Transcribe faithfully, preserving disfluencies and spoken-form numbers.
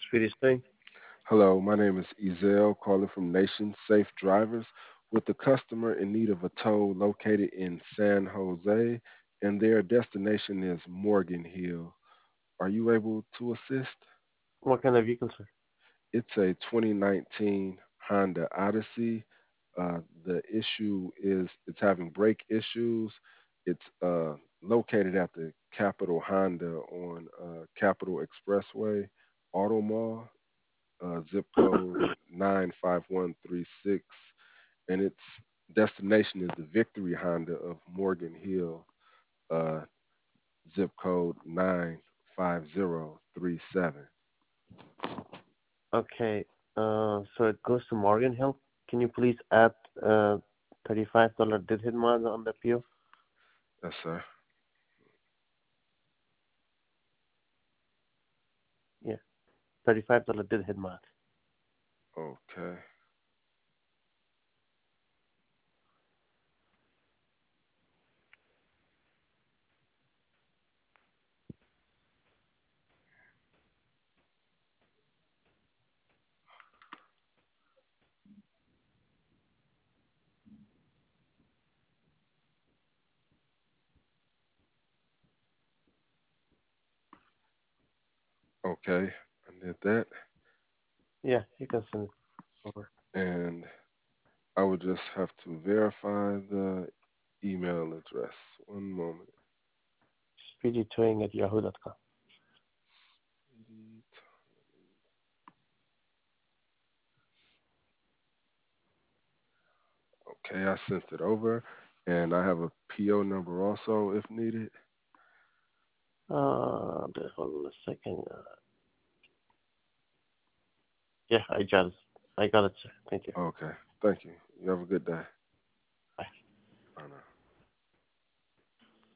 Speedy thing. Hello, my name is Ezel, calling from Nation Safe Drivers with a customer in need of a tow located in San Jose, and their destination is Morgan Hill. Are you able to assist? What kind of vehicle, sir? It's a twenty nineteen Honda Odyssey. Uh, the issue is it's having brake issues. It's uh, located at the Capital Honda on uh, Capital Expressway Auto Mall, uh, zip code nine five one three six, and its destination is the Victory Honda of Morgan Hill, uh, zip code nine five zero three seven. Okay. Uh, so it goes to Morgan Hill. Can you please add uh thirty-five dollar did hit miles on the P O? Yes, sir. Yeah, thirty-five dollar did hit miles. Okay. Okay. I did that. Yeah, you can send it over. And I would just have to verify the email address. One moment. Speedy towing at yahoo dot com. Okay, I sent it over. And I have a P O number also if needed. Uh, the- hold on a second. Uh, yeah, I got it. I got it, sir. Thank you. Okay. Thank you. You have a good day.